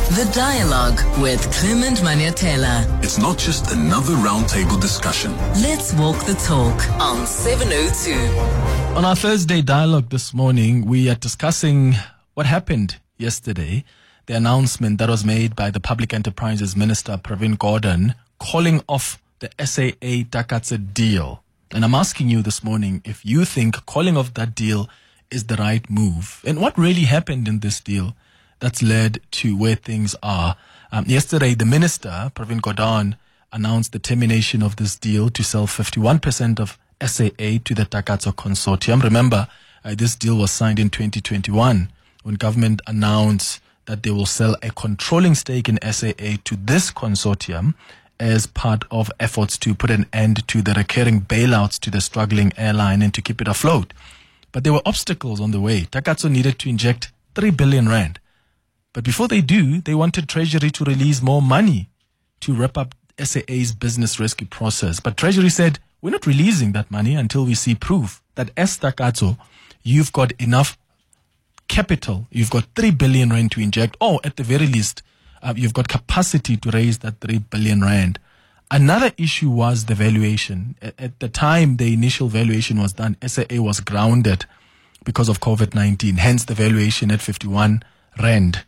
The Dialogue with Clement Maniatela. It's not just another roundtable discussion. Let's walk the talk on 702. On our Thursday Dialogue this morning, we are discussing what happened yesterday, the announcement that was made by the Public Enterprises Minister Pravin Gordhan calling off the SAA Takatso deal. And I'm asking you this morning if you think calling off that deal is the right move. And what really happened in this deal that's led to where things are. Yesterday, the minister, Pravin Gordhan, announced the termination of this deal to sell 51% of SAA to the Takatso consortium. Remember, this deal was signed in 2021 when government announced that they will sell a controlling stake in SAA to this consortium as part of efforts to put an end to the recurring bailouts to the struggling airline and to keep it afloat. But there were obstacles on the way. Takatso needed to inject 3 billion rand. But before they do, they wanted Treasury to release more money to wrap up SAA's business rescue process. But Treasury said, we're not releasing that money until we see proof that as Takatso, you've got enough capital. You've got 3 billion rand to inject, or at the very least, you've got capacity to raise that 3 billion rand. Another issue was the valuation. At the time the initial valuation was done, SAA was grounded because of COVID-19. Hence the valuation at 51 rand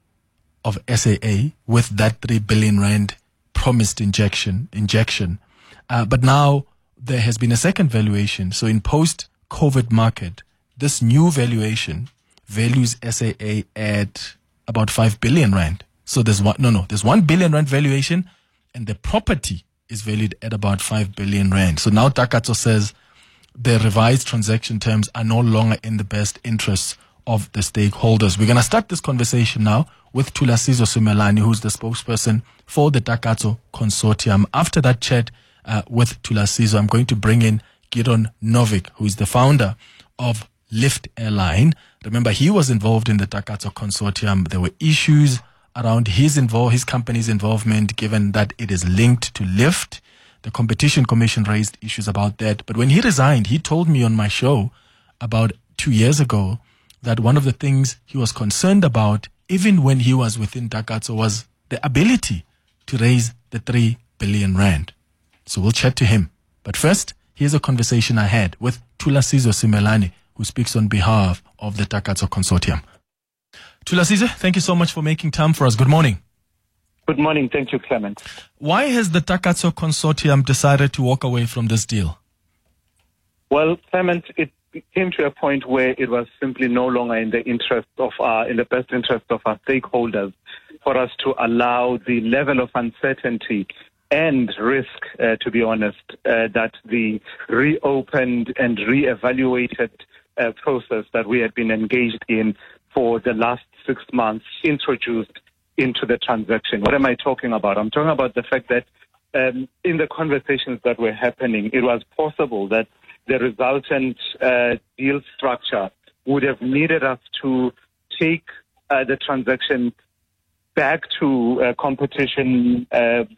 of SAA with that 3 billion rand promised injection. But now there has been a second valuation. So in post-COVID market, this new valuation values SAA at about 5 billion rand. So there's 1 billion rand valuation and the property is valued at about 5 billion rand. So now Takatso says the revised transaction terms are no longer in the best interests of the stakeholders. We're going to start this conversation now with Thulasizwe Simelane, who's the spokesperson for the Takatso consortium. After that chat with Thulasizwe, I'm going to bring in Gideon Novick, who is the founder of Lift Airline. Remember, he was involved in the Takatso consortium. There were issues around his company's involvement, given that it is linked to Lift. The Competition Commission raised issues about that. But when he resigned, he told me on my show about 2 years ago that one of the things he was concerned about, even when he was within Takatso, was the ability to raise the 3 billion rand. So we'll chat to him. But first, here's a conversation I had with Thulasizwe Simelane, who speaks on behalf of the Takatso consortium. Thulasizwe, thank you so much for making time for us. Good morning. Good morning. Thank you, Clement. Why has the Takatso consortium decided to walk away from this deal? Well, Clement, it came to a point where it was simply no longer in the best interest of our stakeholders for us to allow the level of uncertainty and risk, to be honest, that the reopened and reevaluated process that we had been engaged in for the last 6 months introduced into the transaction. What am I talking about? I'm talking about the fact that in the conversations that were happening, it was possible that the resultant deal structure would have needed us to take the transaction back to competition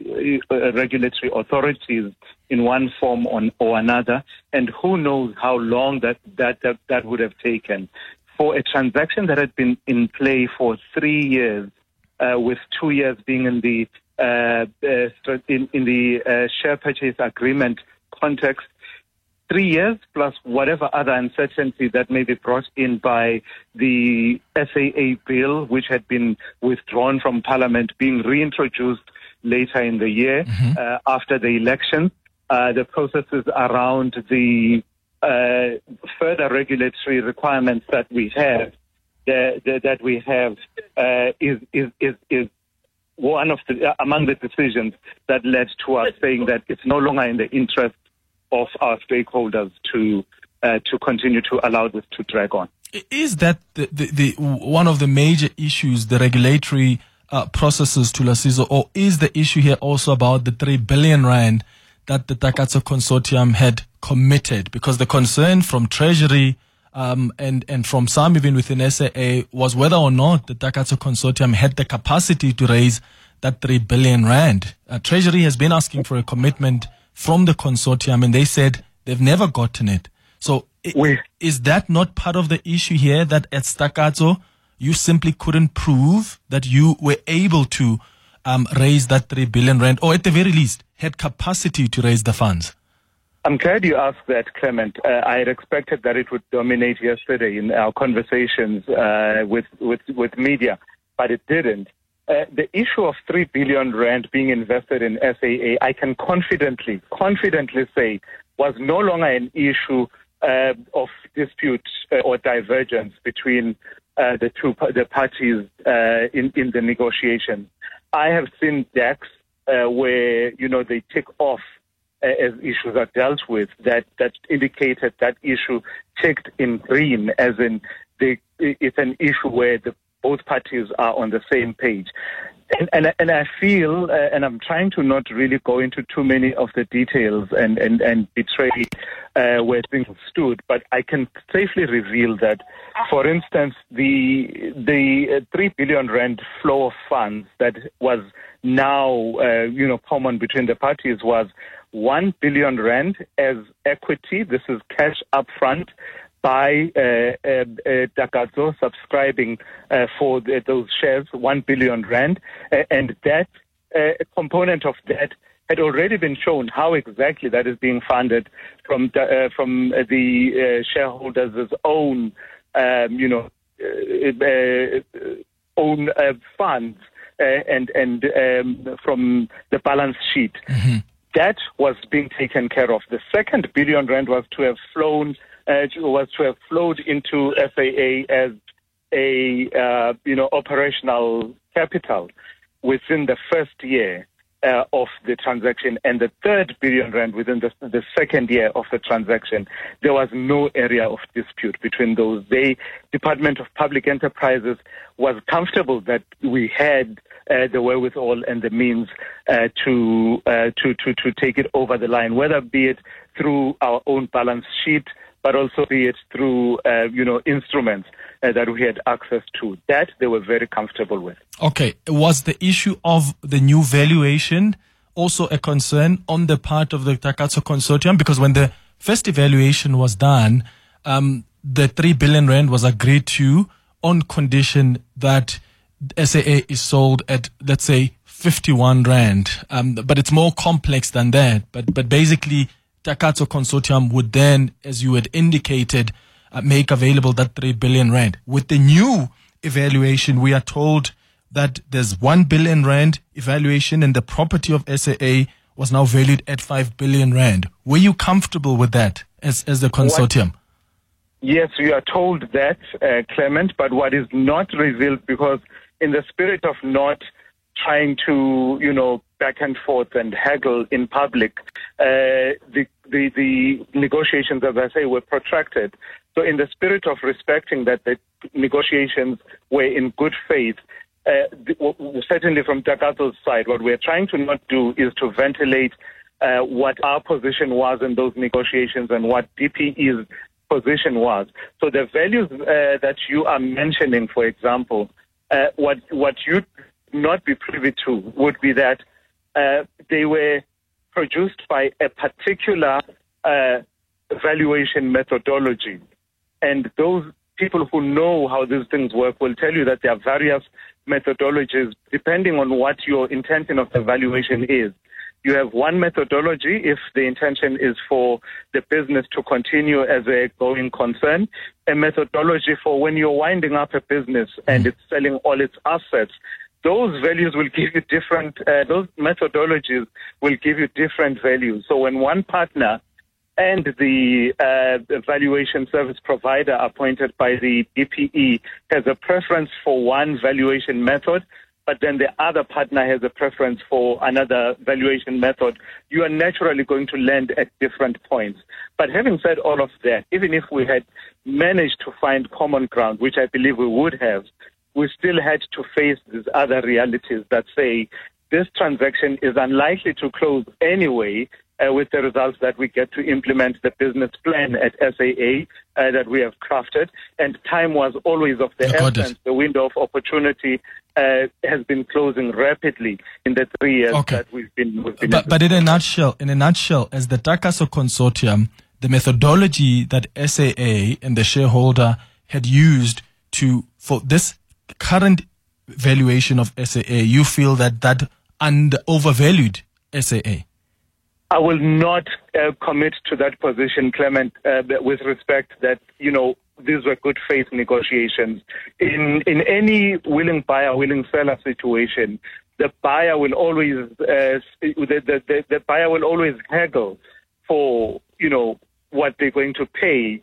regulatory authorities in one form or another, and who knows how long that would have taken. For a transaction that had been in play for 3 years, with 2 years being in the share purchase agreement context, 3 years plus whatever other uncertainty that may be brought in by the SAA bill, which had been withdrawn from Parliament, being reintroduced later in the year after the election. The processes around the further regulatory requirements that we have is one of among the decisions that led to us saying that it's no longer in the interest of our stakeholders to continue to allow this to drag on. Is that the one of the major issues, the regulatory processes, Thulasizwe, or is the issue here also about the 3 billion rand that the Takatso consortium had committed? Because the concern from Treasury and from some even within SAA was whether or not the Takatso consortium had the capacity to raise that 3 billion rand. Treasury has been asking for a commitment from the consortium, and they said they've never gotten it. So is that not part of the issue here, that at Takatso you simply couldn't prove that you were able to raise that 3 billion rand, or at the very least had capacity to raise the funds? I'm glad you asked that, Clement. I had expected that it would dominate yesterday in our conversations with media, but it didn't. The issue of 3 billion rand being invested in SAA, I can confidently say, was no longer an issue of dispute or divergence between the parties in the negotiations. I have seen decks where they tick off as issues are dealt with that indicated that issue ticked in green, as in it's an issue where both parties are on the same page. And I feel, and I'm trying to not really go into too many of the details and betray where things stood, but I can safely reveal that, for instance, the 3 billion rand flow of funds that was now common between the parties was 1 billion rand as equity. This is cash upfront by Takatso subscribing for those shares, 1 billion rand, and that component of that had already been shown how exactly that is being funded from the shareholders' own own funds and from the balance sheet. Mm-hmm. That was being taken care of. The 2 billion rand was to have flowed into SAA as a operational capital within the first year of the transaction, and the 3 billion rand within the second year of the transaction. There was no area of dispute between those. The Department of Public Enterprises was comfortable that we had the wherewithal and the means to take it over the line, whether be it through our own balance sheet, but also be it through instruments that we had access to. That they were very comfortable with. Okay. Was the issue of the new valuation also a concern on the part of the Takatso consortium? Because when the first evaluation was done, the 3 billion rand was agreed to on condition that SAA is sold at, let's say, 51 rand. But it's more complex than that. But basically, Takatso consortium would then, as you had indicated, make available that 3 billion rand. With the new evaluation, we are told that there's 1 billion rand evaluation and the property of SAA was now valued at 5 billion rand. Were you comfortable with that as the consortium? Yes, we are told that, Clement, but what is not revealed, because in the spirit of not trying to, back and forth and haggle in public, the negotiations, as I say, were protracted. So in the spirit of respecting that the negotiations were in good faith, certainly from Takatso's side, what we're trying to not do is to ventilate what our position was in those negotiations and what DPE's position was. So the values that you are mentioning, for example, what you'd not be privy to would be that they were produced by a particular valuation methodology. And those people who know how these things work will tell you that there are various methodologies depending on what your intention of the valuation is. You have one methodology if the intention is for the business to continue as a going concern, a methodology for when you're winding up a business and it's selling all its assets. Those values will give you different, those methodologies will give you different values. So when one partner and the valuation service provider appointed by the DPE has a preference for one valuation method, but then the other partner has a preference for another valuation method, you are naturally going to land at different points. But having said all of that, even if we had managed to find common ground, which I believe we would have, we still had to face these other realities that say this transaction is unlikely to close anyway, with the results that we get to implement the business plan at SAA that we have crafted. And time was always of the essence. The window of opportunity has been closing rapidly in the 3 years that we've been But in a nutshell, as the Takatso consortium, the methodology that SAA and the shareholder had used for this current valuation of SAA, you feel that overvalued SAA? I will not commit to that position, Clement, with respect that, these were good faith negotiations. In any willing buyer, willing seller situation, the buyer will always the buyer will always haggle for what they're going to pay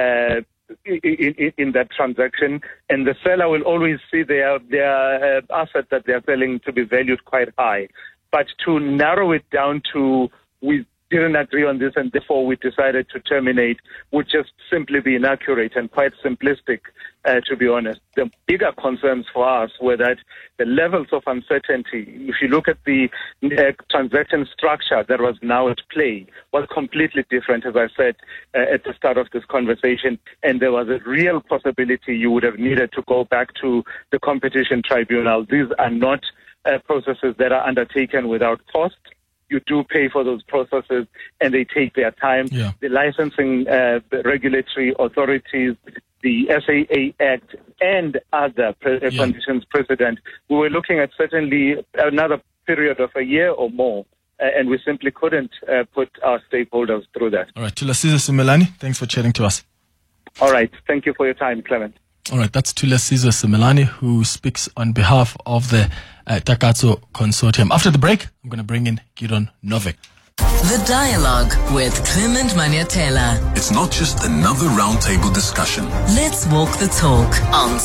in that transaction, and the seller will always see their asset that they are selling to be valued quite high. But to narrow it down to we didn't agree on this and therefore we decided to terminate would just simply be inaccurate and quite simplistic, to be honest. The bigger concerns for us were that the levels of uncertainty, if you look at the transaction structure that was now at play, was completely different, as I said at the start of this conversation, and there was a real possibility you would have needed to go back to the competition tribunal. These are not processes that are undertaken without cost. You do pay for those processes, and they take their time. Yeah. The licensing regulatory authorities, the SAA Act, and other conditions precedent. We were looking at certainly another period of a year or more, and we simply couldn't put our stakeholders through that. All right, Thulasizwe Simelane, thanks for chatting to us. All right, thank you for your time, Clement. All right, that's Thulasizwe Simelane, who speaks on behalf of the Takatso Consortium. After the break, I'm going to bring in Gideon Novik. The Dialogue with Clement Maniatela. It's not just another roundtable discussion. Let's walk the talk on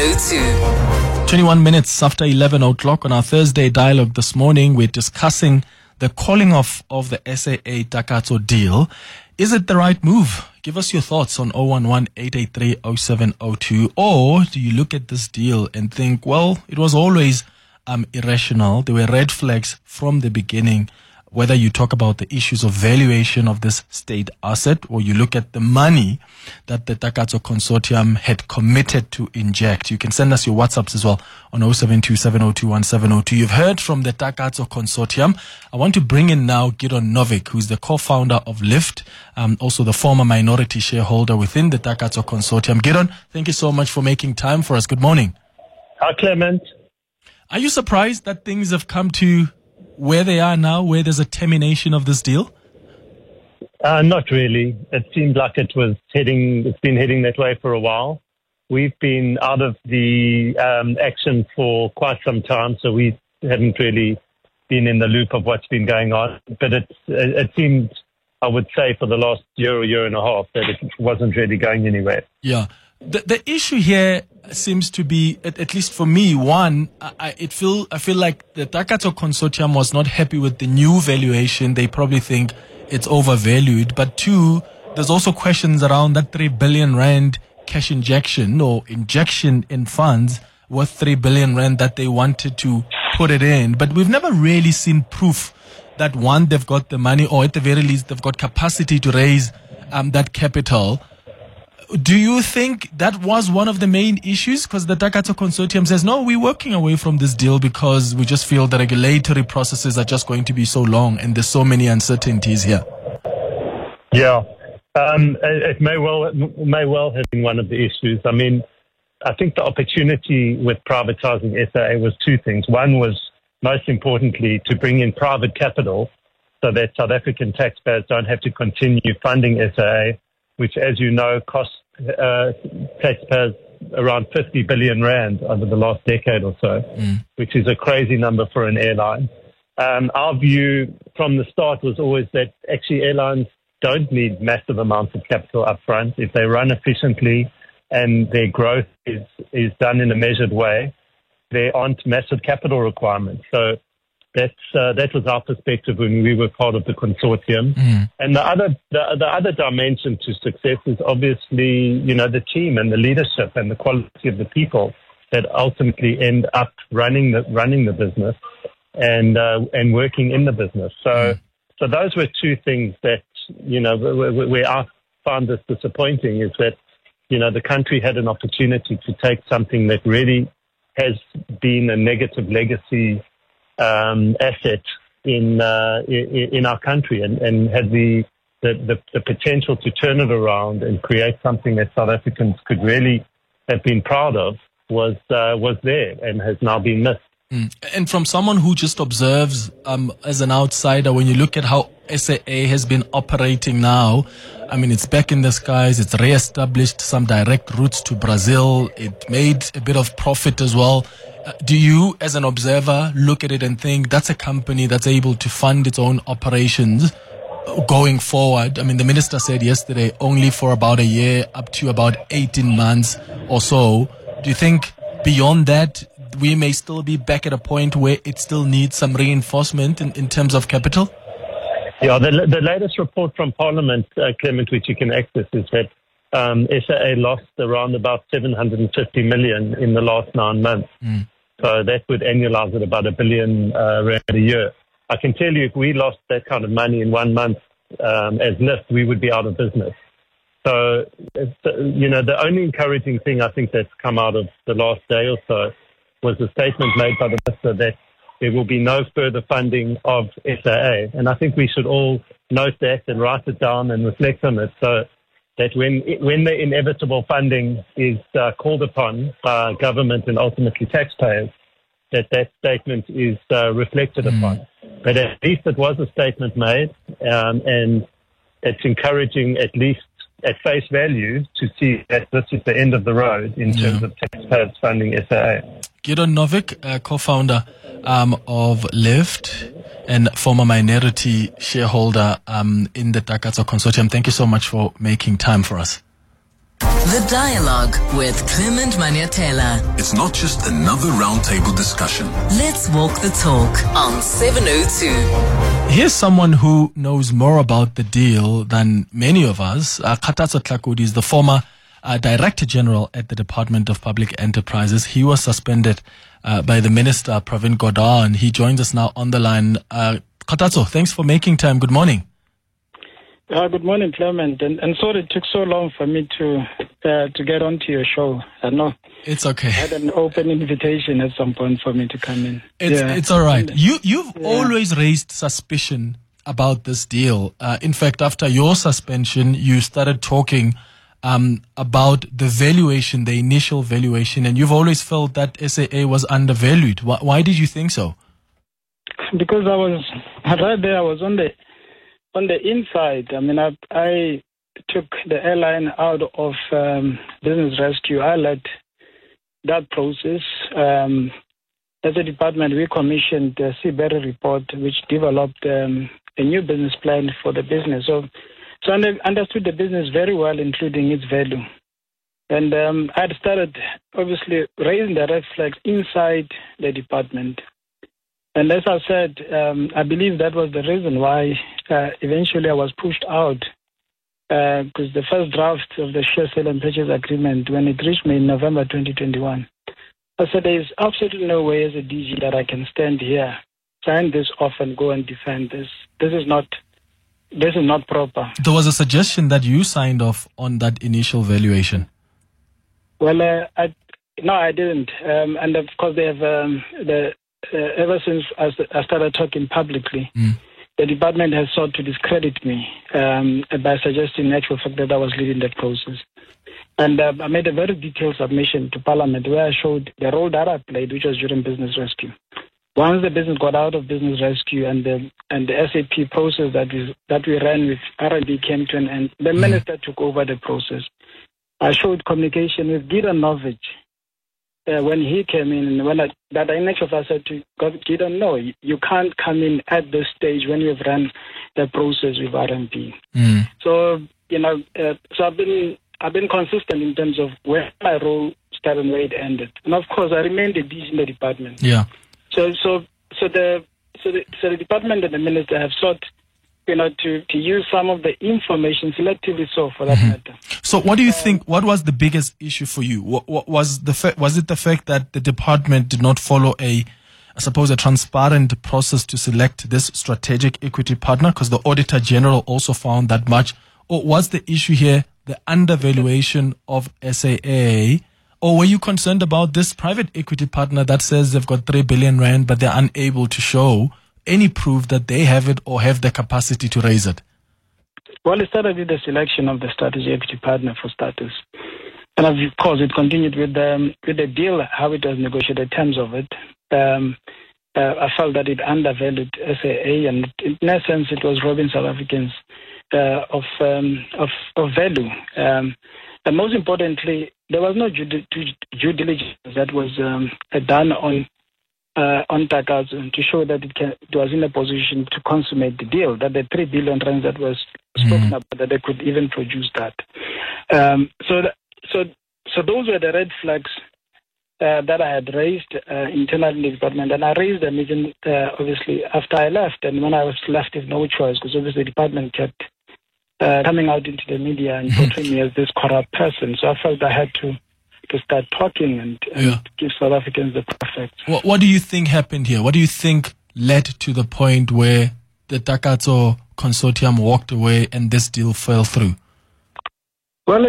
702. 21 minutes after 11 o'clock on our Thursday Dialogue this morning, we're discussing the calling off of the SAA Takatso deal. Is it the right move? Give us your thoughts on 011-883-0702. Or do you look at this deal and think, well, it was always irrational. There were red flags from the beginning, whether you talk about the issues of valuation of this state asset or you look at the money that the Takatso Consortium had committed to inject. You can send us your WhatsApps as well on 072-702-1702. You've heard from the Takatso Consortium. I want to bring in now Gideon Novik, who's the co-founder of Lyft, also the former minority shareholder within the Takatso Consortium. Gideon, thank you so much for making time for us. Good morning. Hi, Clement. Are you surprised that things have come to where they are now, where there's a termination of this deal? Not really. It seemed like it's been heading that way for a while. We've been out of the action for quite some time, so we haven't really been in the loop of what's been going on. But it seemed, I would say, for the last year or year and a half, that it wasn't really going anywhere. Yeah. The issue here seems to be, at least for me, one, I feel like the Takatso Consortium was not happy with the new valuation. They probably think it's overvalued. But two, there's also questions around that 3 billion rand cash injection or injection in funds worth 3 billion rand that they wanted to put it in. But we've never really seen proof that, one, they've got the money, or at the very least, they've got capacity to raise that capital. Do you think that was one of the main issues? Because the Takatso Consortium says, no, we're working away from this deal because we just feel the regulatory processes are just going to be so long and there's so many uncertainties here. Yeah, it may well have been one of the issues. I mean, I think the opportunity with privatizing SAA was two things. One was, most importantly, to bring in private capital so that South African taxpayers don't have to continue funding SAA, which, as you know, cost taxpayers around 50 billion rand over the last decade or so, which is a crazy number for an airline. Our view from the start was always that actually airlines don't need massive amounts of capital up front. If they run efficiently and their growth is done in a measured way, there aren't massive capital requirements. So that was our perspective when we were part of the consortium. And the other dimension to success is obviously, the team and the leadership and the quality of the people that ultimately end up running the business and working in the business. So those were two things that, where I found this disappointing, is that, the country had an opportunity to take something that really has been a negative legacy asset in our country and had the potential to turn it around and create something that South Africans could really have been proud of, was there and has now been missed. And from someone who just observes as an outsider, when you look at how SAA has been operating now, I mean, it's back in the skies, it's re-established some direct routes to Brazil, it made a bit of profit as well. Do you, as an observer, look at it and think that's a company that's able to fund its own operations going forward? I mean, the minister said yesterday only for about a year, up to about 18 months or so. Do you think beyond that, we may still be back at a point where it still needs some reinforcement in terms of capital? Yeah, the latest report from Parliament, Clement, which you can access, is that SAA lost around about 750 million in the last 9 months. So that would annualize at about 1 billion rand a year. I can tell you if we lost that kind of money in 1 month as Lyft, we would be out of business. So, the only encouraging thing I think that's come out of the last day or so was a statement made by the minister that there will be no further funding of SAA. And I think we should all note that and write it down and reflect on it so that when the inevitable funding is called upon by government and ultimately taxpayers, that statement is reflected upon. But at least it was a statement made, and it's encouraging, at least at face value, to see that this is the end of the road in terms of taxpayers funding SAA. Gideon Novick, co-founder of Lyft and former minority shareholder in the Takatso Consortium. Thank you so much for making time for us. The Dialogue with Clement Maniatela. It's not just another roundtable discussion. Let's walk the talk on 702. Here's someone who knows more about the deal than many of us. Kgatatso Tlhakudi is the former Director General at the Department of Public Enterprises. He was suspended by the Minister, Pravin Gordhan. He joins us now on the line. Kgatatso, thanks for making time. Good morning. Good morning, Clement. And sorry it took so long for me to get onto your show. I know. It's okay. I had an open invitation at some point for me to come in. It's all right. You've always raised suspicion about this deal. In fact, after your suspension, you started talking about the valuation, the initial valuation, and you've always felt that SAA was undervalued. Why did you think so? Because I was on the inside. I mean, I took the airline out of business rescue. I led that process. As a department, we commissioned the Seabury report, which developed a new business plan for the business. So I understood the business very well, including its value. And I had started, obviously, raising the red flags inside the department. And as I said, I believe that was the reason why eventually I was pushed out, because the first draft of the share sale and purchase agreement, when it reached me in November 2021, I said there is absolutely no way as a DG that I can stand here, sign this off and go and defend this. This is not proper. There was a suggestion that you signed off on that initial valuation. Well, I didn't. And of course, they have ever since I started talking publicly, the department has sought to discredit me by suggesting in actual fact that I was leading the process. And I made a very detailed submission to Parliament where I showed the role that I played, which was during business rescue. Once the business got out of business rescue and the SAP process that we ran with R&D came to an end, the minister took over the process. I showed communication with Gideon Novick when he came in, that in actual fact I said to Gideon, no, you can't come in at this stage when you've run the process with R&D. So so I've been consistent in terms of where my role started and where it ended, and of course I remained a DG in the department. Yeah. So the department and the minister have sought, to use some of the information selectively, so for that matter. So what do you think? What was the biggest issue for you? What was it the fact that the department did not follow a transparent process to select this strategic equity partner? Because the Auditor General also found that much. Or was the issue here the undervaluation of SAA? Or were you concerned about this private equity partner that says they've got 3 billion rand, but they're unable to show any proof that they have it or have the capacity to raise it? Well, it started with the selection of the strategic equity partner for starters. And of course, it continued with the deal, how it was negotiated, terms of it. I felt that it undervalued SAA, and in essence, it was robbing South Africans of value. And most importantly, there was no due diligence that was done on Takatso to show that it was in a position to consummate the deal, that the 3 billion rands that was spoken about, that they could even produce that. So those were the red flags that I had raised internally in the department, and I raised them even obviously after I left, and when I was left with no choice, because obviously the department kept coming out into the media and portraying me as this corrupt person. So I felt I had to start talking and give South Africans the perfect. What do you think happened here? What do you think led to the point where the Takatso consortium walked away and this deal fell through? Well,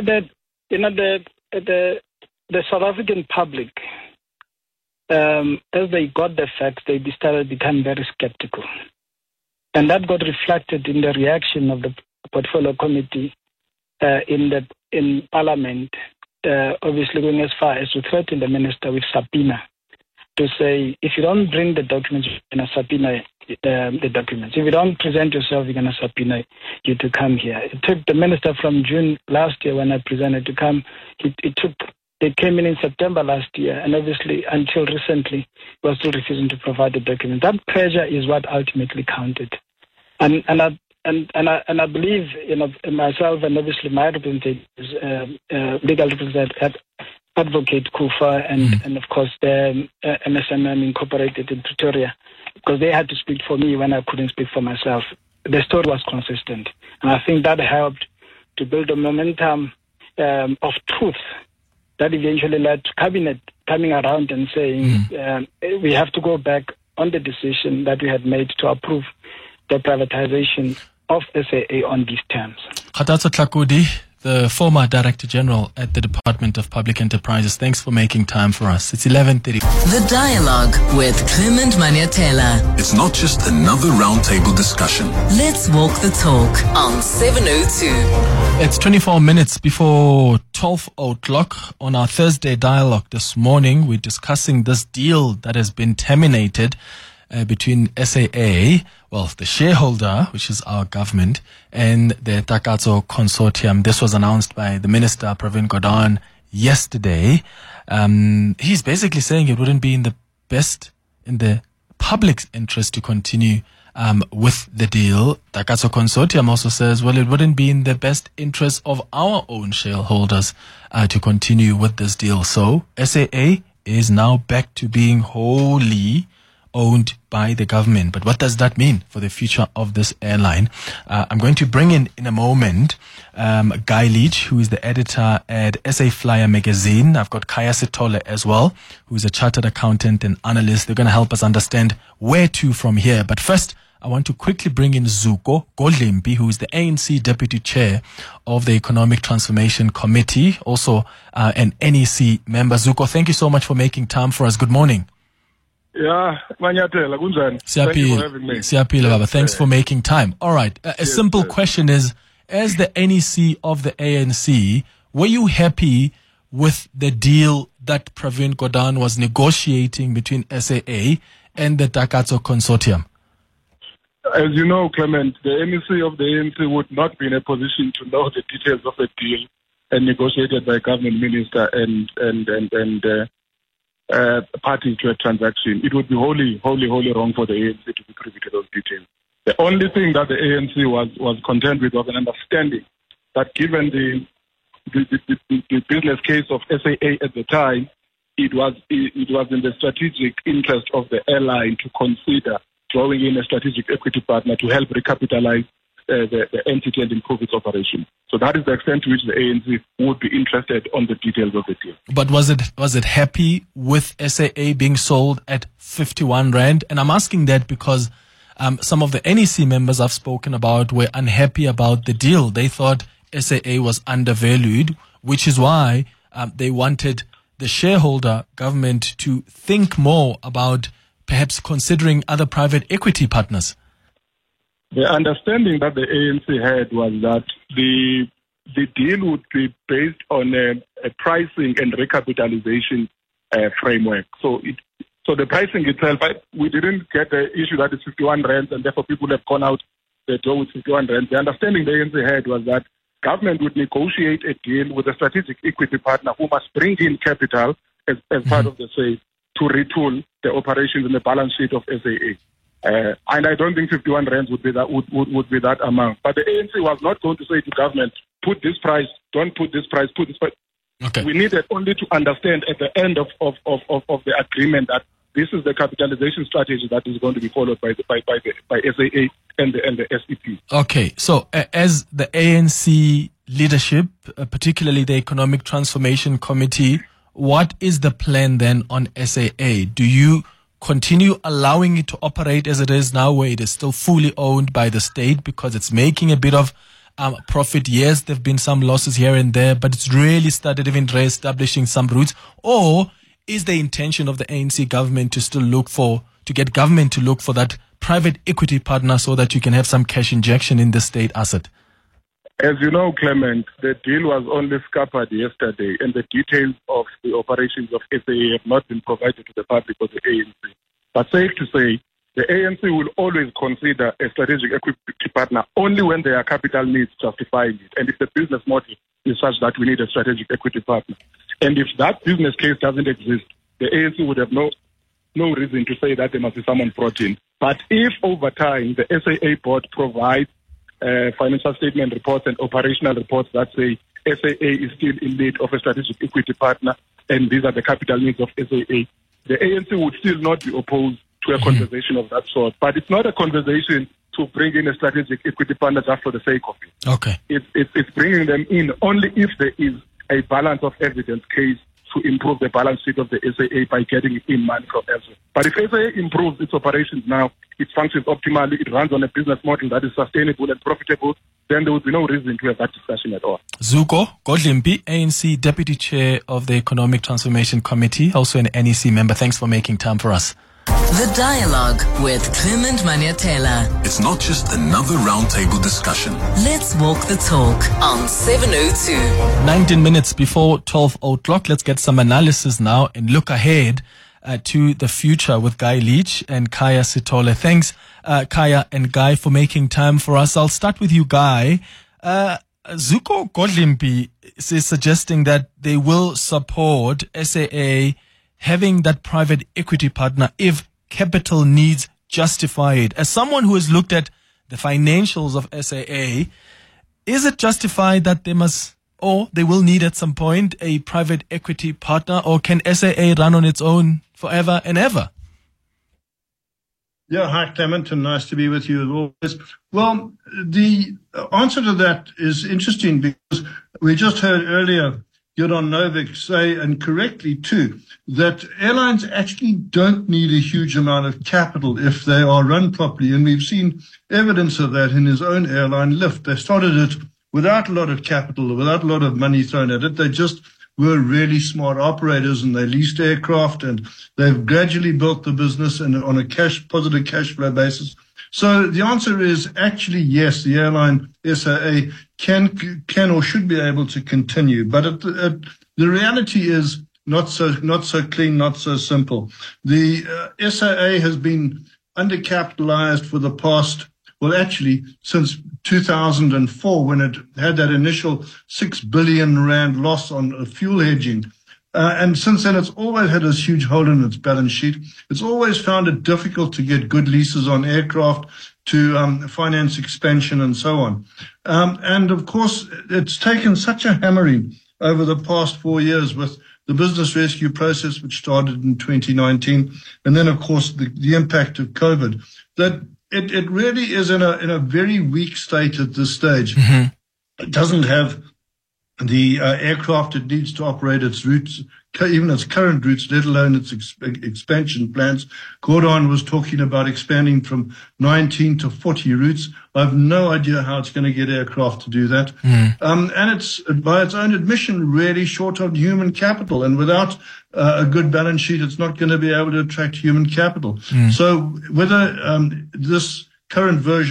the South African public, as they got the facts, they started becoming very skeptical. And that got reflected in the reaction of the Portfolio Committee in Parliament, obviously going as far as to threaten the minister with subpoena, to say, if you don't bring the documents, you're going to subpoena the documents. If you don't present yourself, you're going to subpoena you to come here. It took the minister from June last year when I presented to come. They came in September last year, and obviously until recently was still refusing to provide the documents. That pressure is what ultimately counted, and I believe, myself and obviously my representatives, legal representative, Advocate Kufa, and of course the MSMM Incorporated in Pretoria, because they had to speak for me when I couldn't speak for myself. The story was consistent, and I think that helped to build a momentum of truth that eventually led to Cabinet coming around and saying we have to go back on the decision that we had made to approve the privatization of SAA on these terms. Kgathatso Tlhakudi, the former Director General at the Department of Public Enterprises, thanks for making time for us. It's 11:30. The Dialogue with Clement Maniatela. It's not just another roundtable discussion. Let's walk the talk on 702. It's 24 minutes before 12 o'clock. On our Thursday Dialogue this morning, we're discussing this deal that has been terminated between SAA, well, the shareholder, which is our government, and the Takatso consortium. This was announced by the Minister, Pravin Gordhan, yesterday. He's basically saying it wouldn't be in the public's interest to continue with the deal. Takatso consortium also says, well, it wouldn't be in the best interest of our own shareholders to continue with this deal. So SAA is now back to being wholly owned by the government. But what does that mean for the future of this airline? I'm going to bring in a moment Guy Leach, who is the editor at SA Flyer magazine. I've got Kaya Sitole as well, who is a chartered accountant and analyst. They're going to help us understand where to from here. But first, I want to quickly bring in Zuko Godlimpi, who is the ANC Deputy Chair of the Economic Transformation Committee, also an NEC member. Zuko, thank you so much for making time for us. Good morning. Yeah, Maniatela, kunjani? Thank you for having me. Siyapila, Baba. Thanks for making time. All right. A simple question is, as the NEC of the ANC, were you happy with the deal that Pravin Gordhan was negotiating between SAA and the Takatso consortium? As you know, Clement, the NEC of the ANC would not be in a position to know the details of the deal and negotiated by government minister and party to a transaction. It would be wholly wrong for the ANC to be privy to those details. The only thing that the ANC was content with was an understanding that given the business case of SAA at the time, it was in the strategic interest of the airline to consider drawing in a strategic equity partner to help recapitalize the entity and improve its operation. So that is the extent to which the ANC would be interested on the details of the deal. But was it happy with SAA being sold at 51 Rand? And I'm asking that because some of the NEC members I've spoken about were unhappy about the deal. They thought SAA was undervalued, which is why they wanted the shareholder government to think more about perhaps considering other private equity partners. The understanding that the ANC had was that the deal would be based on a pricing and recapitalization framework. So the pricing itself, we didn't get the issue that it's 51 rands and therefore people have gone out the door with 51 rands. The understanding the ANC had was that government would negotiate a deal with a strategic equity partner who must bring in capital as part of the sale to retool the operations in the balance sheet of SAA. And I don't think 51 rands would be that amount. But the ANC was not going to say to government, put this price, don't put this price, put this price. Okay. We needed only to understand at the end of the agreement that this is the capitalization strategy that is going to be followed by SAA and the SEP. Okay, so as the ANC leadership, particularly the Economic Transformation Committee, what is the plan then on SAA? Do you continue allowing it to operate as it is now, where it is still fully owned by the state because it's making a bit of profit? Yes, there have been some losses here and there, but it's really started even re-establishing some roots. Or is the intention of the ANC government to still get government to look for that private equity partner so that you can have some cash injection in the state asset? As you know, Clement, the deal was only scuppered yesterday, and the details of the operations of SAA have not been provided to the public or the ANC. But safe to say, the ANC will always consider a strategic equity partner only when their capital needs justifying it, and if the business model is such that we need a strategic equity partner. And if that business case doesn't exist, the ANC would have no reason to say that there must be someone brought in. But if over time the SAA board provides financial statement reports and operational reports that say SAA is still in need of a strategic equity partner and these are the capital needs of SAA, the ANC would still not be opposed to a conversation of that sort. But it's not a conversation to bring in a strategic equity partner just for the sake of it. Okay. It's bringing them in only if there is a balance of evidence case to improve the balance sheet of the SAA by getting in money from elsewhere. But if SAA improves its operations now, it functions optimally, it runs on a business model that is sustainable and profitable, then there would be no reason to have that discussion at all. Zuko Godlimpi, ANC Deputy Chair of the Economic Transformation Committee, also an NEC member. Thanks for making time for us. The Dialogue with Clement Maniatela. It's not just another roundtable discussion. Let's walk the talk on 702. 19 minutes before 12 o'clock. Let's get some analysis now and look ahead to the future with Guy Leach and Khaya Sithole. Thanks, Khaya and Guy, for making time for us. I'll start with you, Guy. Zuko Godlimpi is suggesting that they will support SAA having that private equity partner if capital needs justify it. As someone who has looked at the financials of SAA, is it justified that they must, or they will need at some point, a private equity partner, or can SAA run on its own forever and ever? Yeah, hi, Clement, and nice to be with you as always. Well, the answer to that is interesting because we just heard earlier Gidon Novik say, and correctly too, that airlines actually don't need a huge amount of capital if they are run properly. And we've seen evidence of that in his own airline, Lyft. They started it without a lot of capital, without a lot of money thrown at it. They just were really smart operators and they leased aircraft and they've gradually built the business and on a positive cash flow basis. So the answer is actually yes, the airline SAA can or should be able to continue. But the reality is not so clean, not so simple. The SAA has been undercapitalized for the past, well, actually, since 2004, when it had that initial 6 billion rand loss on fuel hedging. And since then, it's always had this huge hole in its balance sheet. It's always found it difficult to get good leases on aircraft, to finance expansion and so on. And of course, it's taken such a hammering over the past 4 years with the business rescue process, which started in 2019, and then, of course, the impact of COVID, that it really is in a very weak state at this stage. Mm-hmm. It doesn't have the aircraft it needs to operate its routes, even its current routes, let alone its expansion plans. Gordon was talking about expanding from 19 to 40 routes. I have no idea how it's going to get aircraft to do that. And it's, by its own admission, really short on human capital. And without a good balance sheet, it's not going to be able to attract human capital. So whether this current version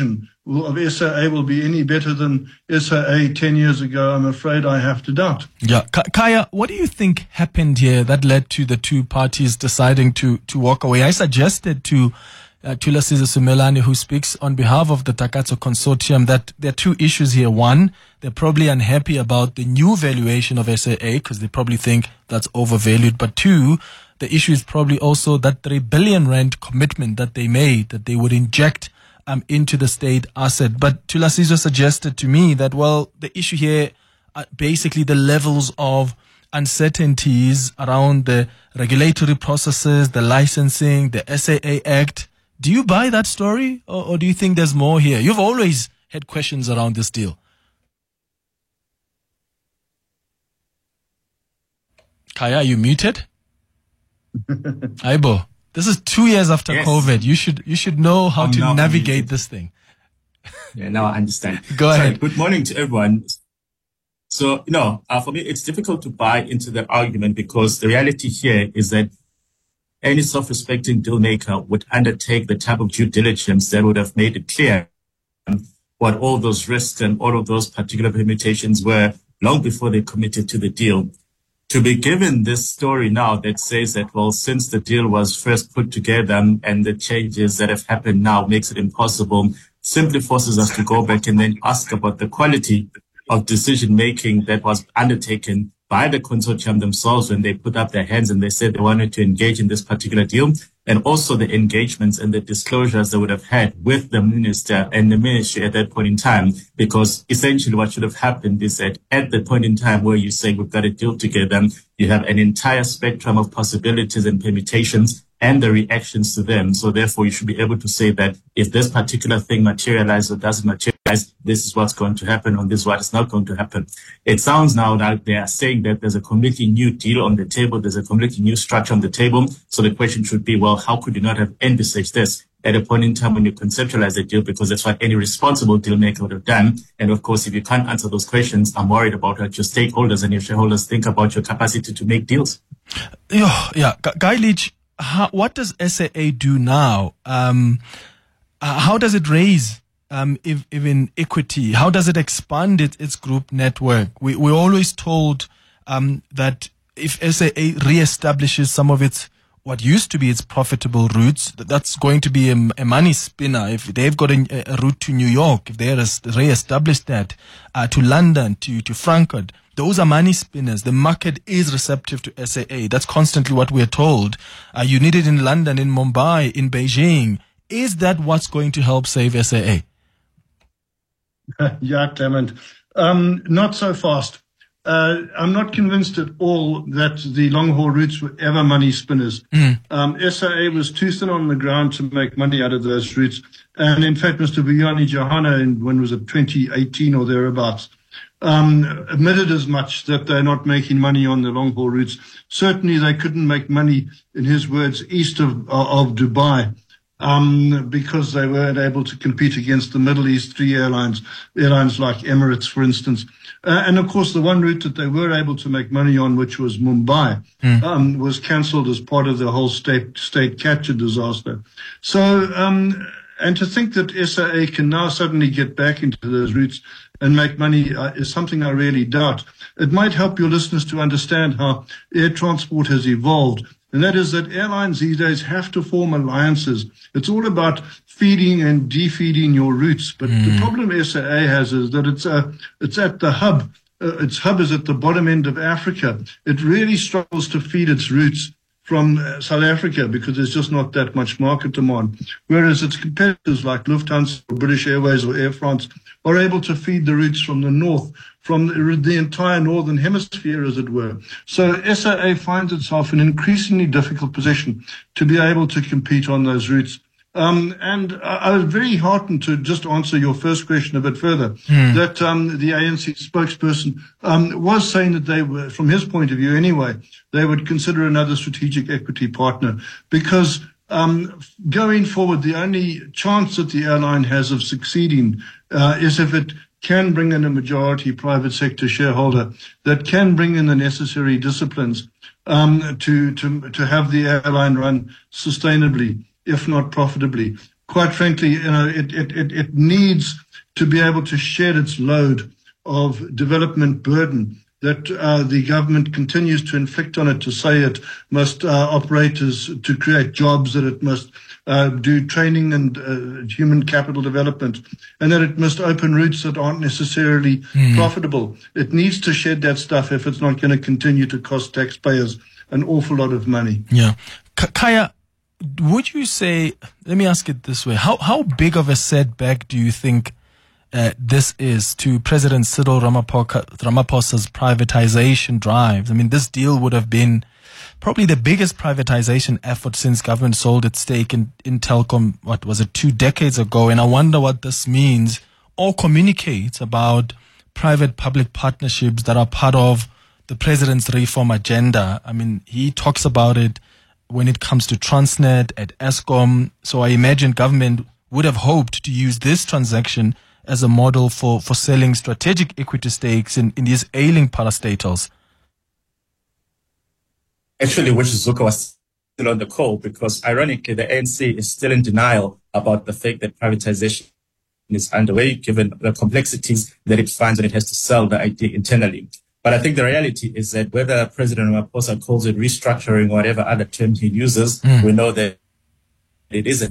of SAA will be any better than SAA 10 years ago, I'm afraid I have to doubt. Yeah. Khaya, what do you think happened here that led to the two parties deciding to walk away? I suggested to Thulasizwe Simelane, who speaks on behalf of the Takatso Consortium, that there are two issues here. One, they're probably unhappy about the new valuation of SAA because they probably think that's overvalued. But two, the issue is probably also that 3 billion rand commitment that they made, that they would inject into the state asset. But Thulasizwe suggested to me that, well, the issue here are basically the levels of uncertainties around the regulatory processes, the licensing, the SAA Act. Do you buy that story, or do you think there's more here? You've always had questions around this deal. Khaya, are you muted? Aibo, this is 2 years after COVID. You should know how to navigate this thing. Yeah, now I understand. Go ahead. Good morning to everyone. So, for me, it's difficult to buy into that argument because the reality here is that any self-respecting deal maker would undertake the type of due diligence that would have made it clear what all those risks and all of those particular permutations were long before they committed to the deal. To be given this story now that says that, well, since the deal was first put together and the changes that have happened now makes it impossible, simply forces us to go back and then ask about the quality of decision-making that was undertaken by the consortium themselves when they put up their hands and they said they wanted to engage in this particular deal, and also the engagements and the disclosures they would have had with the minister and the ministry at that point in time. Because essentially what should have happened is that at the point in time where you say we've got a deal together, you have an entire spectrum of possibilities and permutations and the reactions to them. So therefore, you should be able to say that if this particular thing materializes or doesn't materialize, this is what's going to happen, or this is what is not going to happen. It sounds now that they are saying that there's a completely new deal on the table, there's a completely new structure on the table. So the question should be, well, how could you not have envisaged this at a point in time when you conceptualize the deal? Because that's what any responsible deal maker would have done. And of course, if you can't answer those questions, I'm worried about what your stakeholders and your shareholders think about your capacity to make deals. Yeah. Guy Leach, what does SAA do now? How does it raise even equity? How does it expand its group network? We're always told that if SAA reestablishes some of what used to be its profitable routes, that's going to be a money spinner. If they've got a route to New York, if they reestablish that to London, to Frankfurt, those are money spinners. The market is receptive to SAA. That's constantly what we're told. You need it in London, in Mumbai, in Beijing. Is that what's going to help save SAA? Yeah, Clement. Not so fast. I'm not convinced at all that the long-haul routes were ever money spinners. SAA was too thin on the ground to make money out of those routes. And in fact, Mr. Vuyani Johana, when was it, 2018 or thereabouts, admitted as much, that they're not making money on the long-haul routes. Certainly they couldn't make money, in his words, east of Dubai, because they weren't able to compete against the Middle East three airlines like Emirates, for instance. And of course, the one route that they were able to make money on, which was Mumbai, was cancelled as part of the whole state catcher disaster. So, and to think that SAA can now suddenly get back into those routes and make money is something I really doubt. It might help your listeners to understand how air transport has evolved. And that is that airlines these days have to form alliances. It's all about feeding and defeeding your routes. But the problem SAA has is that it's at the hub. Its hub is at the bottom end of Africa. It really struggles to feed its routes from South Africa because there's just not that much market demand. Whereas its competitors like Lufthansa or British Airways or Air France are able to feed the routes from the north, from the entire northern hemisphere, as it were. So SAA finds itself in an increasingly difficult position to be able to compete on those routes. And I was very heartened to just answer your first question a bit further, that the ANC spokesperson was saying that they were, from his point of view anyway, they would consider another strategic equity partner because going forward, the only chance that the airline has of succeeding is if it can bring in a majority private sector shareholder that can bring in the necessary disciplines to have the airline run sustainably. if not profitably. Quite frankly, it needs to be able to shed its load of development burden that the government continues to inflict on it, to say it must operate to create jobs, that it must do training and human capital development, and that it must open routes that aren't necessarily profitable. It needs to shed that stuff if it's not going to continue to cost taxpayers an awful lot of money. Yeah. Khaya, would you say, let me ask it this way, how big of a setback do you think this is to President Cyril Ramaphosa's privatization drives? I mean, this deal would have been probably the biggest privatization effort since government sold its stake in Telkom, 2 decades ago? And I wonder what this means or communicates about private-public partnerships that are part of the president's reform agenda. I mean, he talks about it when it comes to Transnet, at Eskom. So I imagine government would have hoped to use this transaction as a model for selling strategic equity stakes in these ailing parastatals. Actually, which Zuko was still on the call, because ironically, the ANC is still in denial about the fact that privatization is underway, given the complexities that it finds when it has to sell the idea internally. But I think the reality is that whether President Ramaphosa calls it restructuring or whatever other term he uses, we know that it is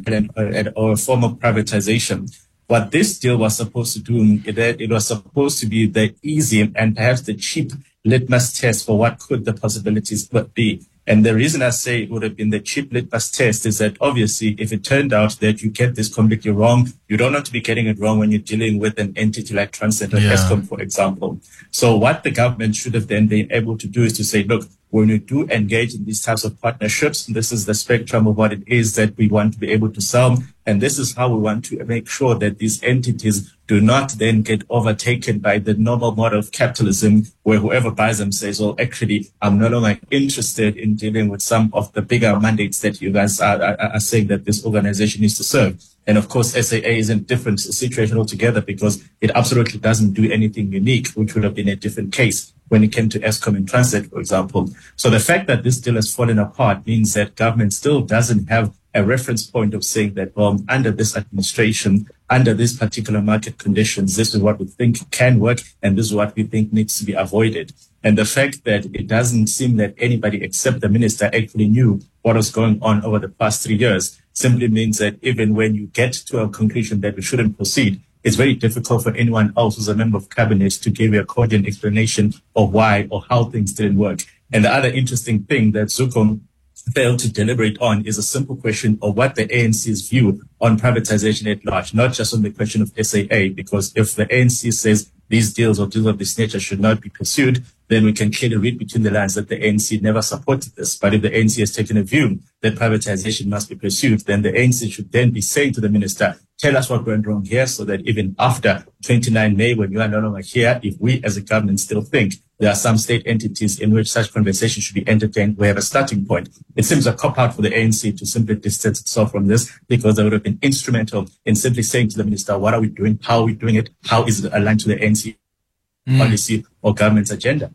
a form of privatization. What this deal was supposed to do, it was supposed to be the easy and perhaps the cheap litmus test for what could the possibilities be. And the reason I say it would have been the cheap litmus test is that obviously if it turned out that you get this completely wrong, you don't want to be getting it wrong when you're dealing with an entity like Transnet or Eskom, for example. So what the government should have then been able to do is to say, look, when we do engage in these types of partnerships, this is the spectrum of what it is that we want to be able to sell. And this is how we want to make sure that these entities do not then get overtaken by the normal model of capitalism, where whoever buys them says, well, actually, I'm no longer interested in dealing with some of the bigger mandates that you guys are saying that this organization needs to serve. And of course, SAA is in a different situation altogether, because it absolutely doesn't do anything unique, which would have been a different case when it came to Eskom and Transnet, for example. So the fact that this deal has fallen apart means that government still doesn't have a reference point of saying that, well, under this administration, under these particular market conditions, this is what we think can work, and this is what we think needs to be avoided. And the fact that it doesn't seem that anybody except the minister actually knew what was going on over the past 3 years simply means that even when you get to a conclusion that we shouldn't proceed, it's very difficult for anyone else who's a member of cabinet to give you a cogent explanation of why or how things didn't work. And the other interesting thing that Zuko failed to deliberate on is a simple question of what the ANC's view on privatization at large, not just on the question of SAA, because if the ANC says these deals or deals of this nature should not be pursued, then we can clearly read between the lines that the ANC never supported this. But if the ANC has taken a view that privatization must be pursued, then the ANC should then be saying to the minister, tell us what went wrong here, so that even after 29 May, when you are no longer here, if we as a government still think there are some state entities in which such conversation should be entertained, we have a starting point. It seems a cop-out for the ANC to simply distance itself from this, because they would have been instrumental in simply saying to the minister, what are we doing? How are we doing it? How is it aligned to the ANC policy or government's agenda?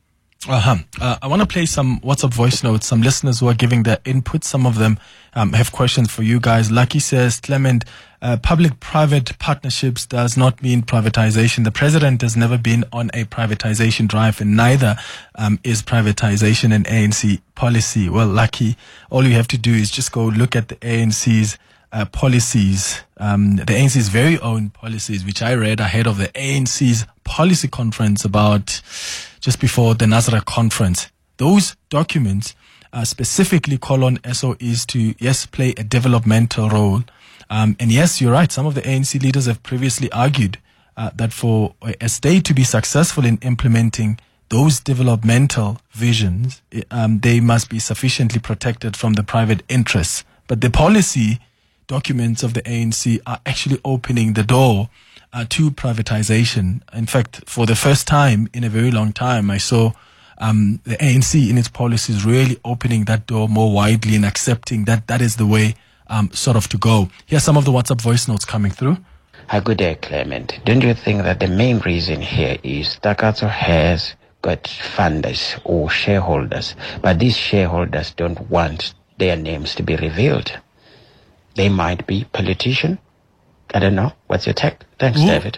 I want to play some WhatsApp voice notes, some listeners who are giving their input. Some of them have questions for you guys. Lucky says, Clement, public-private partnerships does not mean privatization. The president has never been on a privatization drive, and neither is privatization an ANC policy. Well, Lucky, all you have to do is just go look at the ANC's policies, the ANC's very own policies, which I read ahead of the ANC's policy conference about just before the Nasrec conference. Those documents specifically call on SOEs to, yes, play a developmental role. And yes, you're right. Some of the ANC leaders have previously argued that for a state to be successful in implementing those developmental visions, they must be sufficiently protected from the private interests. But the policy documents of the ANC are actually opening the door to privatization. In fact, for the first time in a very long time, I saw the ANC in its policies really opening that door more widely and accepting that that is the way sort of to go. Here's some of the WhatsApp voice notes coming through. Hi, good day, Clement. Don't you think that the main reason here is Takatso has got funders or shareholders, but these shareholders don't want their names to be revealed? they might be politician. I don't know. What's your take? Thanks, David.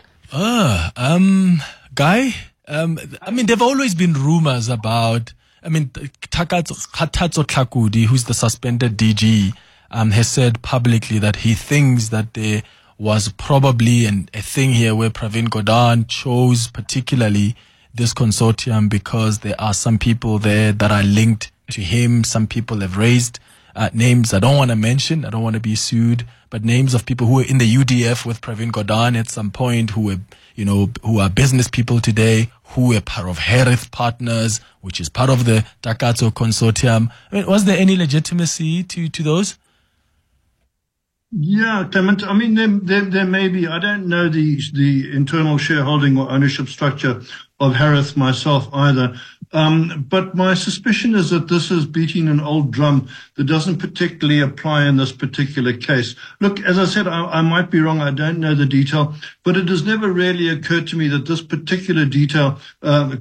Guy, I mean, there've always been rumors about, I mean, Khathatso Tlhakudi, who's the suspended DG, has said publicly that he thinks that there was probably a thing here where Pravin Gordhan chose particularly this consortium because there are some people there that are linked to him. Some people have raised names I don't want to mention. I don't want to be sued, but names of people who were in the UDF with Pravin Gordhan at some point, who were, who are business people today, who were part of Harith Partners, which is part of the Takatso consortium. I mean, was there any legitimacy to those? Yeah, Clement. I mean, there may be. I don't know the internal shareholding or ownership structure of Harith myself either. But my suspicion is that this is beating an old drum that doesn't particularly apply in this particular case. Look, as I said, I might be wrong. I don't know the detail, but it has never really occurred to me that this particular detail, the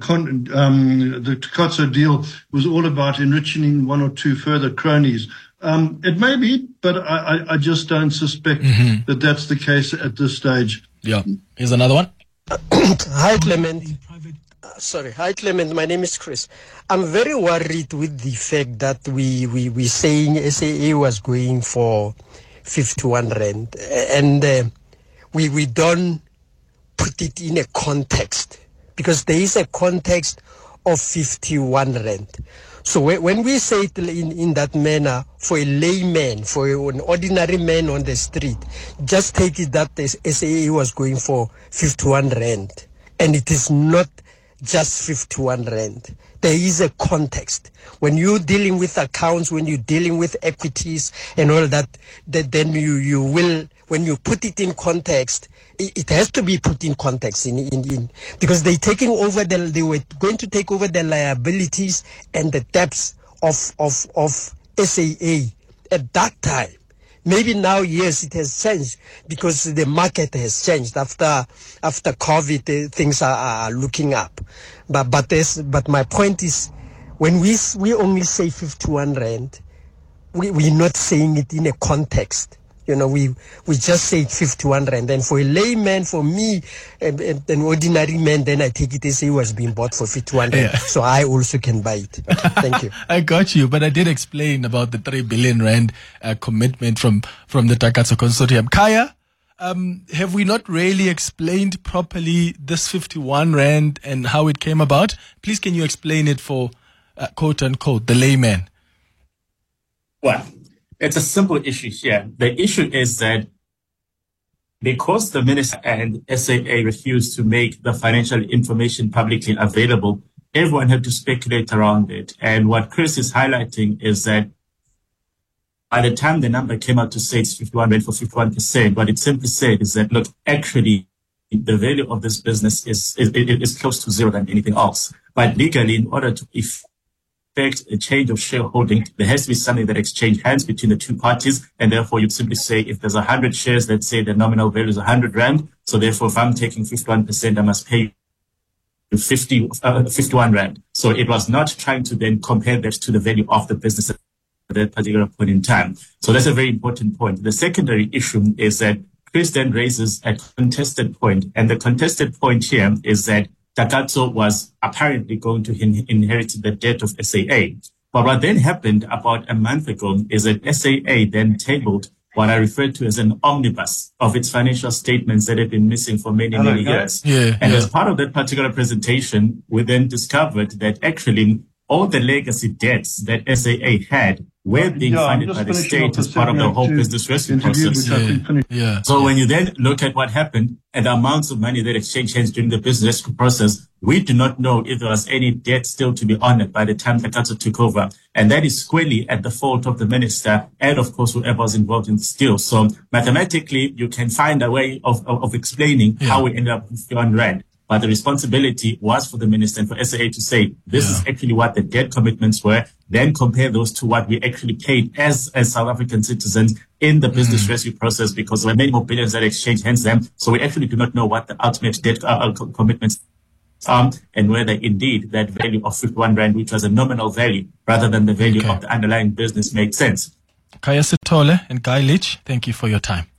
Takatso deal, was all about enriching one or two further cronies. It may be, but I just don't suspect that that's the case at this stage. Yeah. Here's another one. Hi, Clement. Hi, Clement. My name is Chris. I'm very worried with the fact that we saying SAA was going for 51 rand, and we don't put it in a context, because there is a context of 51 rand. So when we say it in that manner, for a layman, for an ordinary man on the street, just take it that the SAA was going for 51 rand. And it is not just 51 rand. There is a context. When you're dealing with accounts, when you're dealing with equities and all that, then you will, when you put it in context, it has to be put in context in because they were going to take over the liabilities and the debts of SAA at that time. Maybe now, yes, it has changed because the market has changed after COVID. Things are looking up, but my point is, when we only say 51 rand, we're not saying it in a context. We just say 51 rand. And for a layman, for me, an ordinary man, then I take it as he was being bought for 51 rand. Yeah. So I also can buy it. Thank you. I got you, but I did explain about the 3 billion rand commitment from the Takatso consortium. Kaya, have we not really explained properly this 51 rand and how it came about? Please, can you explain it for quote unquote the layman? Well, it's a simple issue here. The issue is that because the minister and SAA refused to make the financial information publicly available, everyone had to speculate around it. And what Chris is highlighting is that by the time the number came out to say it's 51 rand for 51%, what it simply said is that, look, actually, the value of this business is close to zero than anything else. But legally, in order to effect a change of shareholding, there has to be something that exchange hands between the two parties, and therefore you'd simply say if there's 100 shares, let's say the nominal value is 100 rand, so therefore if I'm taking 51%, I must pay 51 rand. So it was not trying to then compare that to the value of the business at that particular point in time. So that's a very important point. The secondary issue is that Chris then raises a contested point, and the contested point here is that Takatso was apparently going to inherit the debt of SAA. But what then happened about a month ago is that SAA then tabled what I refer to as an omnibus of its financial statements that had been missing for many years. As part of that particular presentation, we then discovered that actually all the legacy debts that SAA had were being funded by the state as part of the whole business rescue process. So when you then look at what happened and the amounts of money that exchanged hands during the business rescue process, we do not know if there was any debt still to be honored by the time Takatso took over. And that is squarely at the fault of the minister and, of course, whoever was involved in this deal. So mathematically, you can find a way of explaining how we ended up with 51 rand. But the responsibility was for the minister and for SAA to say, this is actually what the debt commitments were, then compare those to what we actually paid as South African citizens in the business rescue process, because there were many more billions that exchanged hands them. So we actually do not know what the ultimate debt commitments are, and whether indeed that value of 51 rand, which was a nominal value rather than the value of the underlying business, makes sense. Kaya Sithole and Guy Leach, thank you for your time.